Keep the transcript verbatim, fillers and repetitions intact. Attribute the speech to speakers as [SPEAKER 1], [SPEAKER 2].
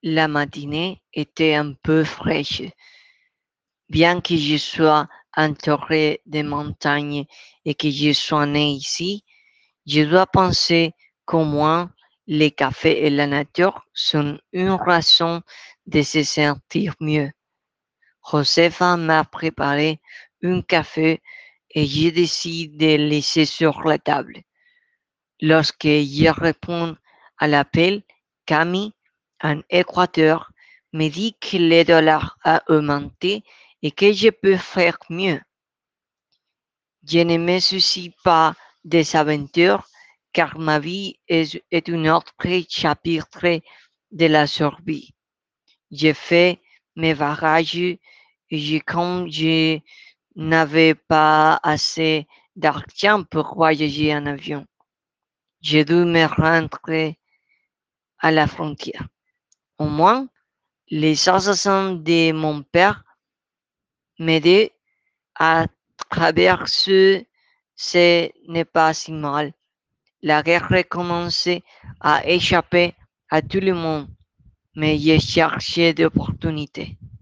[SPEAKER 1] La matinée était un peu fraîche. Bien que je sois entouré de montagnes et que je sois né ici, je dois penser qu'au moins les cafés et la nature sont une raison de se sentir mieux. Josefa m'a préparé un café et j'ai décidé de le laisser sur la table. Lorsque je réponds à l'appel, Camille, en Équateur, me dit que le dollar a augmenté et que je peux faire mieux. Je ne me soucie pas des aventures car ma vie est, est un autre chapitre de la survie. Je fais mes voyages et je, comme je n'avais pas assez d'argent pour voyager en avion, j'ai dû me rendre à la frontière. Au moins, les assassins de mon père m'aidaient à traverser, ce n'est pas si mal. La guerre recommençait à échapper à tout le monde, mais j'ai cherché d'opportunités.